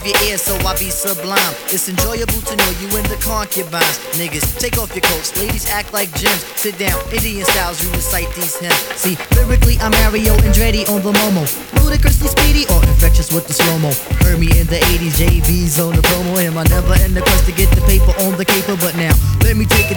of your ear, so I be sublime. It's enjoyable to know you in the concubines. Niggas, take off your coats, ladies act like gems. Sit down, Indian styles, you recite these hymns. See, lyrically I'm Mario Andretti on the Momo, ludicrously speedy or infectious with the slow-mo. Heard me in the 80s, JB's on the promo. Him, I never end the quest to get the paper on the caper, but now let me take it